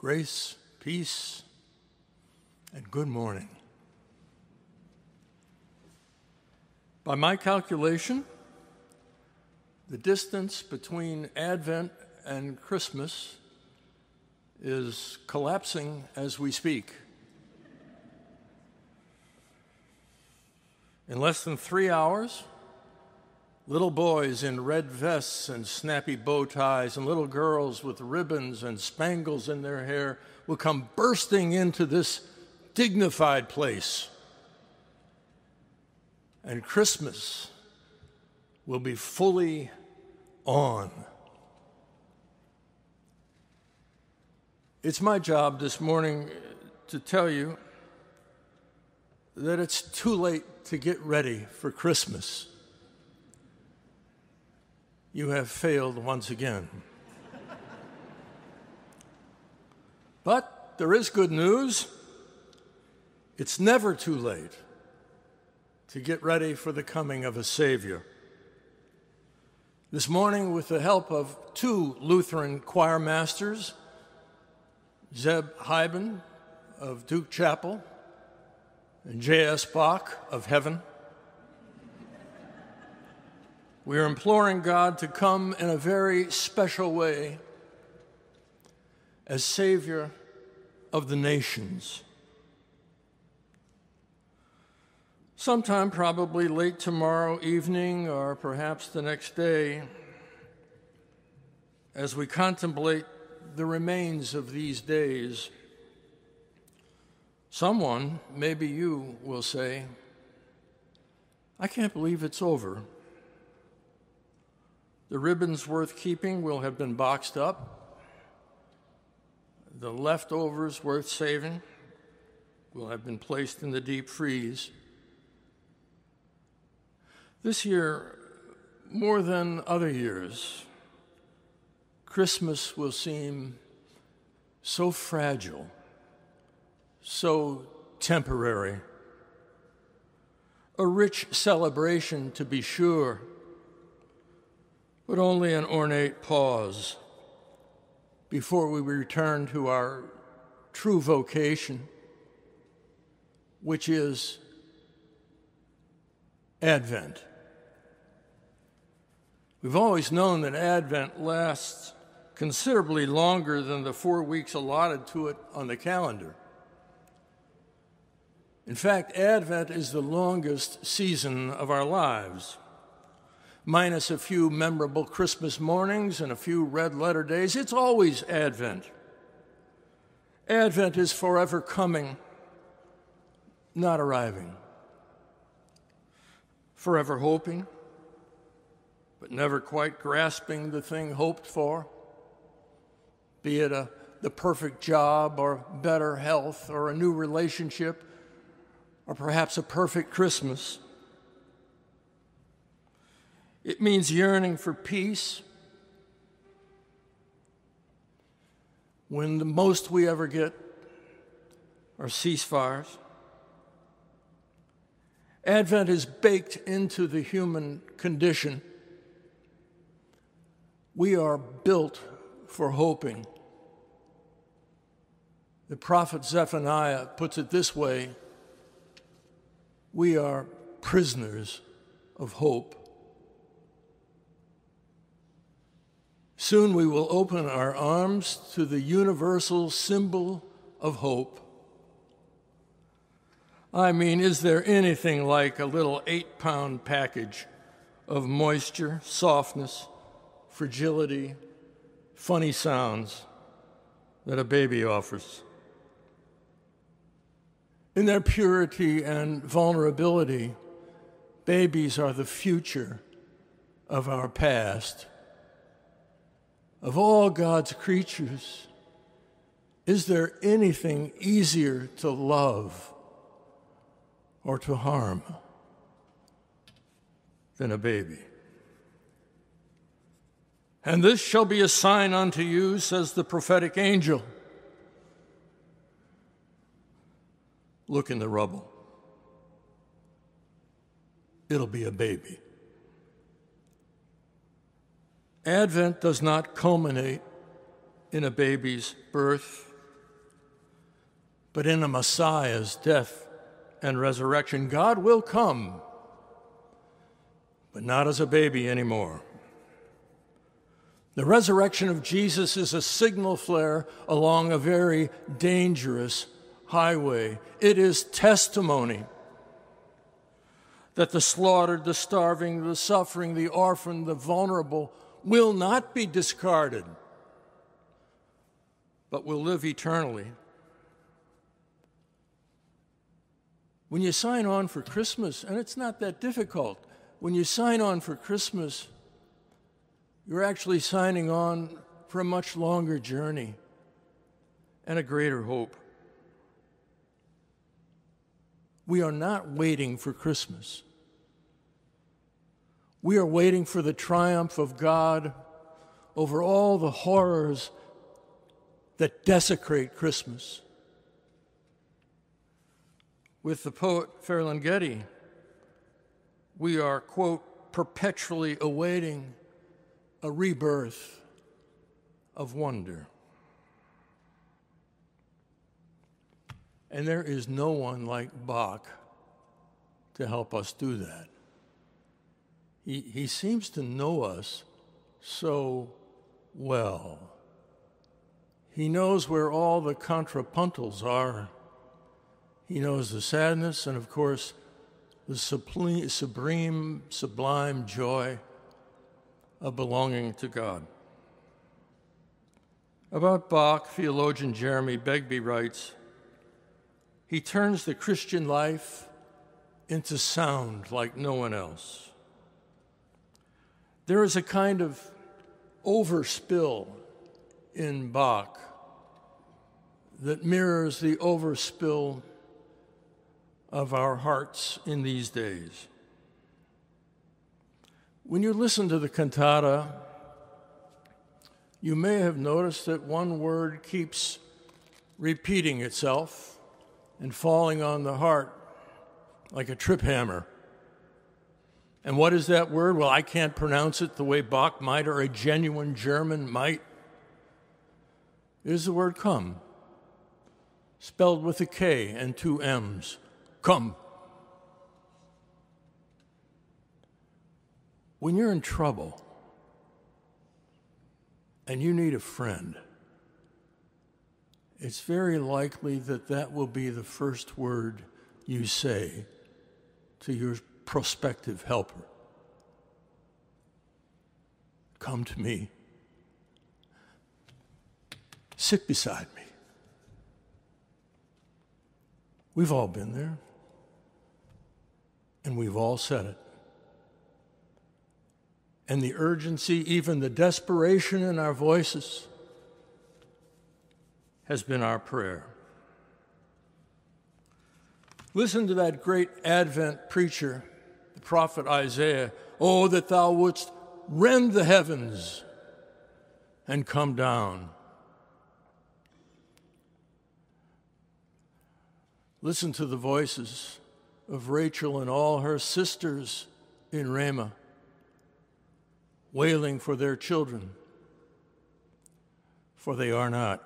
Grace, peace, and good morning. By my calculation, the distance between Advent and Christmas is collapsing as we speak. In less than 3 hours, little boys in red vests and snappy bow ties and little girls with ribbons and spangles in their hair will come bursting into this dignified place. And Christmas will be fully on. It's my job this morning to tell you that it's too late to get ready for Christmas. You have failed once again. But there is good news. It's never too late to get ready for the coming of a Savior. This morning, with the help of 2 Lutheran choir masters, Zeb Heiben of Duke Chapel and J.S. Bach of Heaven, we are imploring God to come in a very special way as Savior of the nations. Sometime probably late tomorrow evening or perhaps the next day, as we contemplate the remains of these days, someone, maybe you, will say, "I can't believe it's over." The ribbons worth keeping will have been boxed up. The leftovers worth saving will have been placed in the deep freeze. This year, more than other years, Christmas will seem so fragile, so temporary. A rich celebration, to be sure, but only an ornate pause before we return to our true vocation, which is Advent. We've always known that Advent lasts considerably longer than the 4 weeks allotted to it on the calendar. In fact, Advent is the longest season of our lives. Minus a few memorable Christmas mornings and a few red-letter days, it's always Advent. Advent is forever coming, not arriving. Forever hoping, but never quite grasping the thing hoped for, be it the perfect job or better health or a new relationship or perhaps a perfect Christmas. It means yearning for peace when the most we ever get are ceasefires. Advent is baked into the human condition. We are built for hoping. The prophet Zephaniah puts it this way: we are prisoners of hope. Soon we will open our arms to the universal symbol of hope. I mean, is there anything like a little 8-pound package of moisture, softness, fragility, funny sounds that a baby offers? In their purity and vulnerability, babies are the future of our past. Of all God's creatures, is there anything easier to love or to harm than a baby? And this shall be a sign unto you, says the prophetic angel. Look in the rubble. It'll be a baby. Advent does not culminate in a baby's birth but in a Messiah's death and resurrection. God will come, but not as a baby anymore. The resurrection of Jesus is a signal flare along a very dangerous highway. It is testimony that the slaughtered, the starving, the suffering, the orphan, the vulnerable will not be discarded, but will live eternally. When you sign on for Christmas, and it's not that difficult, when you sign on for Christmas, you're actually signing on for a much longer journey and a greater hope. We are not waiting for Christmas. We are waiting for the triumph of God over all the horrors that desecrate Christmas. With the poet Ferlinghetti, we are, quote, perpetually awaiting a rebirth of wonder. And there is no one like Bach to help us do that. He seems to know us so well. He knows where all the contrapuntals are. He knows the sadness and, of course, the sublime joy of belonging to God. About Bach, theologian Jeremy Begbie writes, he turns the Christian life into sound like no one else. There is a kind of overspill in Bach that mirrors the overspill of our hearts in these days. When you listen to the cantata, you may have noticed that one word keeps repeating itself and falling on the heart like a trip hammer. And what is that word? Well, I can't pronounce it the way Bach might or a genuine German might. It is the word come, spelled with a K and two M's. Come. When you're in trouble and you need a friend, it's very likely that that will be the first word you say to your prospective helper. Come to me. Sit beside me. We've all been there, and we've all said it. And the urgency, even the desperation in our voices, has been our prayer. Listen to that great Advent preacher, the prophet Isaiah. Oh, that thou wouldst rend the heavens and come down. Listen to the voices of Rachel and all her sisters in Ramah, wailing for their children, for they are not.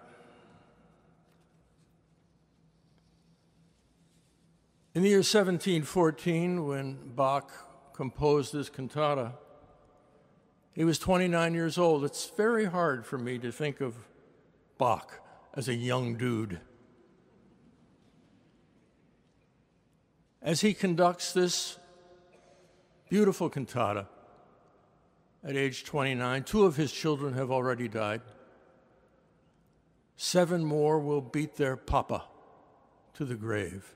In the year 1714, when Bach composed this cantata, he was 29 years old. It's very hard for me to think of Bach as a young dude. As he conducts this beautiful cantata at age 29, 2 of his children have already died. 7 more will beat their papa to the grave.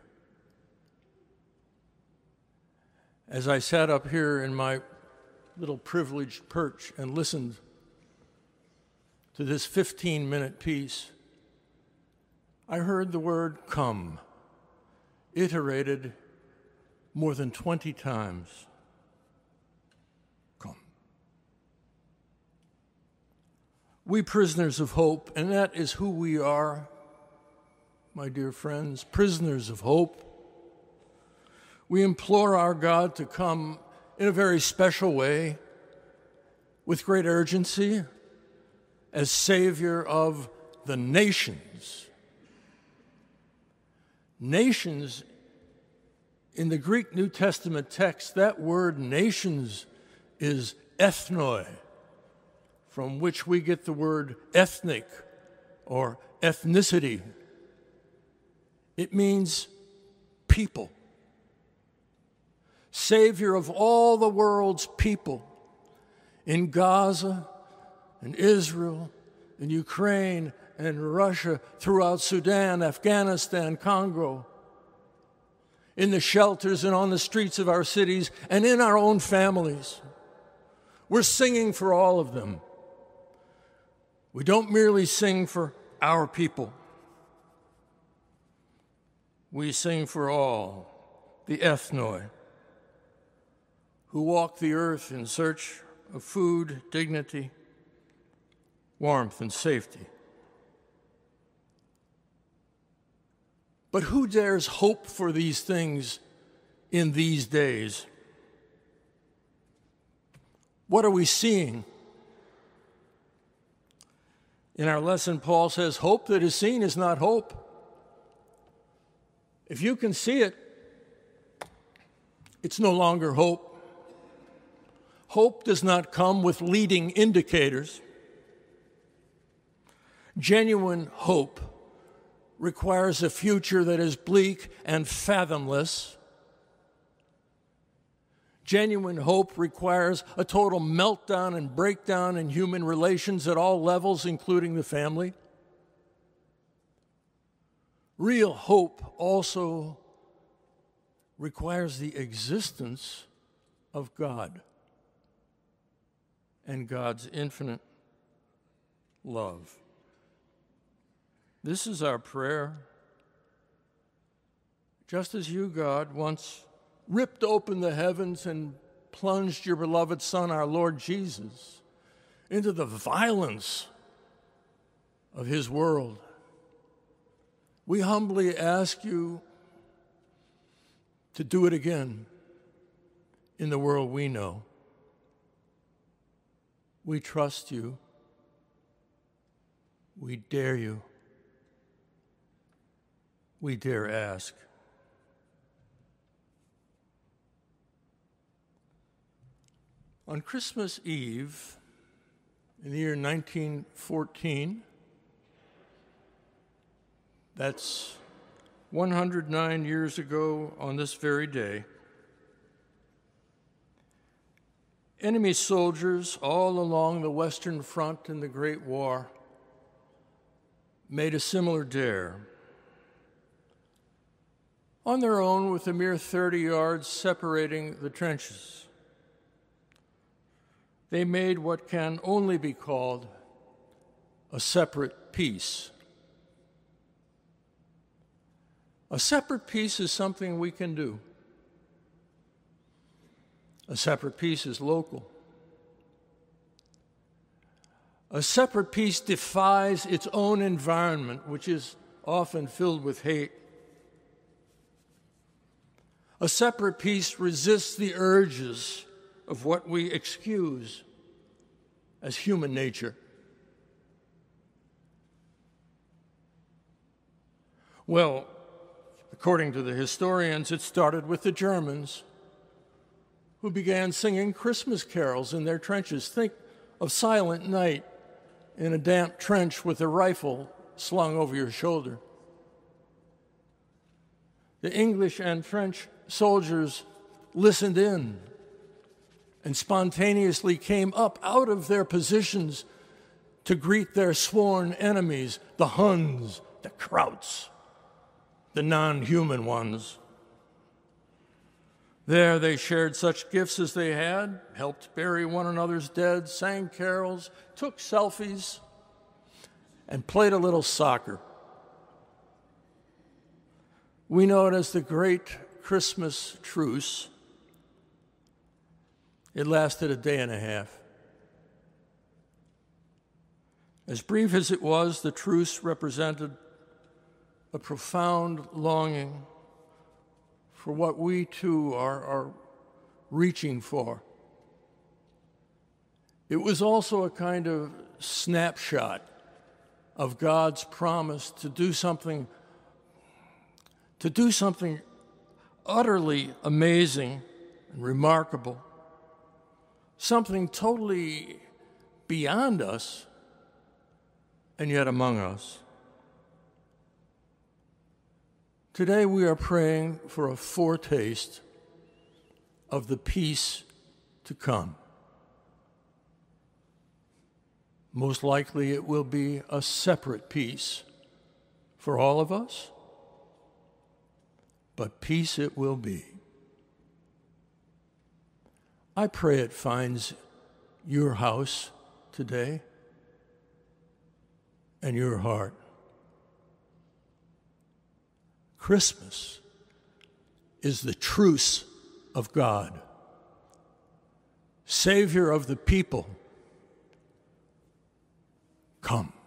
As I sat up here in my little privileged perch and listened to this 15-minute piece, I heard the word come iterated more than 20 times. Come. We prisoners of hope, and that is who we are, my dear friends, prisoners of hope. We implore our God to come in a very special way, with great urgency, as Savior of the nations. Nations, in the Greek New Testament text, that word nations is ethnoi, from which we get the word ethnic or ethnicity. It means people. Savior of all the world's people in Gaza, in Israel, in Ukraine, and Russia, throughout Sudan, Afghanistan, Congo, in the shelters and on the streets of our cities, and in our own families. We're singing for all of them. We don't merely sing for our people. We sing for all, the ethnoi, who walk the earth in search of food, dignity, warmth, and safety. But who dares hope for these things in these days? What are we seeing? In our lesson, Paul says, hope that is seen is not hope. If you can see it, it's no longer hope. Hope does not come with leading indicators. Genuine hope requires a future that is bleak and fathomless. Genuine hope requires a total meltdown and breakdown in human relations at all levels, including the family. Real hope also requires the existence of God and God's infinite love. This is our prayer. Just as you, God, once ripped open the heavens and plunged your beloved Son, our Lord Jesus, into the violence of his world, we humbly ask you to do it again in the world we know. We trust you. We dare you. We dare ask. On Christmas Eve, in the year 1914, that's 109 years ago on this very day, enemy soldiers all along the Western Front in the Great War made a similar dare. On their own, with a mere 30 yards separating the trenches, they made what can only be called a separate peace. A separate peace is something we can do. A separate peace is local. A separate peace defies its own environment, which is often filled with hate. A separate peace resists the urges of what we excuse as human nature. Well, according to the historians, it started with the Germans, who began singing Christmas carols in their trenches. Think of Silent Night in a damp trench with a rifle slung over your shoulder. The English and French soldiers listened in and spontaneously came up out of their positions to greet their sworn enemies, the Huns, the Krauts, the non-human ones. There they shared such gifts as they had, helped bury one another's dead, sang carols, took selfies, and played a little soccer. We know it as the Great Christmas Truce. It lasted a day and a half. As brief as it was, the truce represented a profound longing for what we too are reaching for. It was also a kind of snapshot of God's promise to do something to do something utterly amazing and remarkable, something totally beyond us and yet among us. Today we are praying for a foretaste of the peace to come. Most likely it will be a separate peace for all of us, but peace it will be. I pray it finds your house today and your heart. Christmas is the truce of God, Savior of the people. Come.